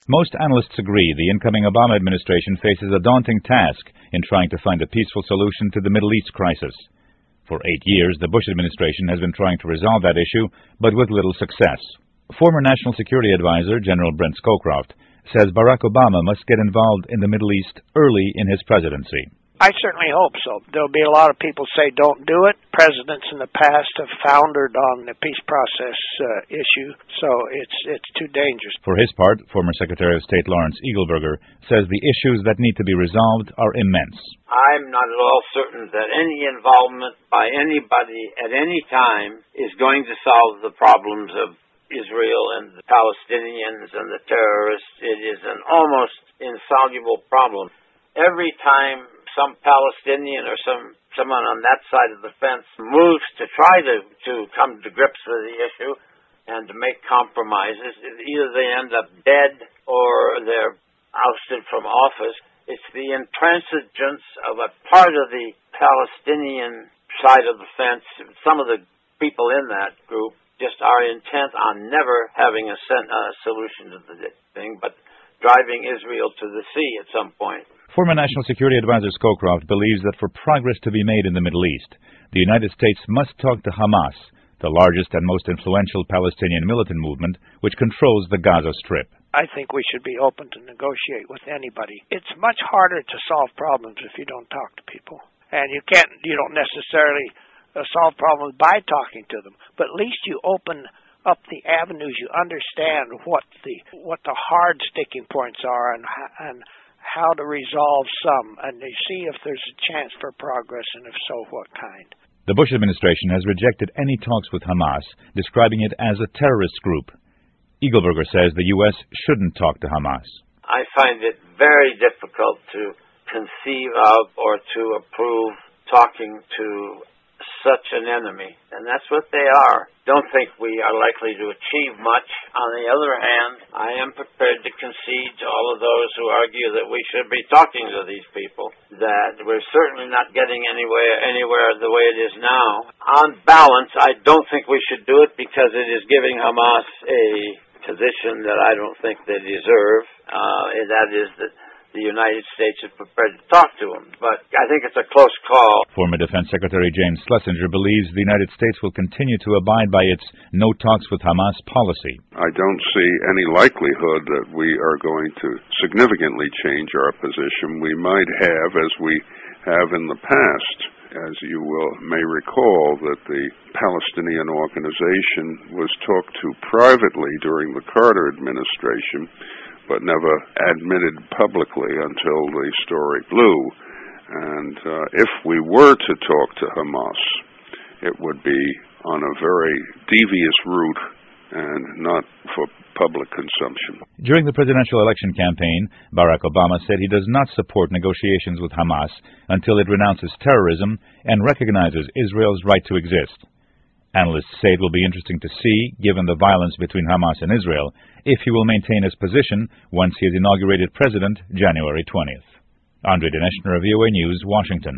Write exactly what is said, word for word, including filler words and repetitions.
Most analysts agree the incoming Obama administration faces a daunting task in trying to find a peaceful solution to the Middle East crisis. For eight years, the Bush administration has been trying to resolve that issue, but with little success. Former National Security Advisor General Brent Scowcroft says Barack Obama must get involved in the Middle East early in his presidency. I certainly hope so. There'll be a lot of people say don't do it. Presidents in the past have foundered on the peace process uh, issue, so it's it's too dangerous. For his part, former Secretary of State Lawrence Eagleburger says the issues that need to be resolved are immense. I'm not at all certain that any involvement by anybody at any time is going to solve the problems of Israel and the Palestinians and the terrorists. It is an almost insoluble problem. Every time some Palestinian or some someone on that side of the fence moves to try to, to come to grips with the issue and to make compromises, either they end up dead or they're ousted from office. It's the intransigence of a part of the Palestinian side of the fence. Some of the people in that group just are intent on never having a, sen- a solution to the thing, but driving Israel to the sea at some point. Former National Security Advisor Scowcroft believes that for progress to be made in the Middle East, the United States must talk to Hamas, the largest and most influential Palestinian militant movement, which controls the Gaza Strip. I think we should be open to negotiate with anybody. It's much harder to solve problems if you don't talk to people. And you can't, you don't necessarily uh, solve problems by talking to them, but at least you open up the avenues, you understand what the what the hard sticking points are and and how to resolve some, and they see if there's a chance for progress, and if so, what kind. The Bush administration has rejected any talks with Hamas, describing it as a terrorist group. Eagleburger says the U S shouldn't talk to Hamas. I find it very difficult to conceive of or to approve talking to such an enemy, and that's what they are. Don't think we are likely to achieve much. On the other hand, I am prepared to concede to all of those who argue that we should be talking to these people, that we're certainly not getting anywhere, anywhere the way it is now. On balance, I don't think we should do it because it is giving Hamas a position that I don't think they deserve, uh, and that is that the United States is prepared to talk to them. But I think it's a close call. Former Defense Secretary James Schlesinger believes the United States will continue to abide by its no talks with Hamas policy. I don't see any likelihood that we are going to significantly change our position. We might have, as we have in the past. As you will may recall, that the Palestinian organization was talked to privately during the Carter administration, but never admitted publicly until the story blew. And uh, if we were to talk to Hamas, it would be on a very devious route and not for public consumption. During the presidential election campaign, Barack Obama said he does not support negotiations with Hamas until it renounces terrorism and recognizes Israel's right to exist. Analysts say it will be interesting to see, given the violence between Hamas and Israel, if he will maintain his position once he is inaugurated president January twentieth. Andre Dineshner, V O A News, Washington.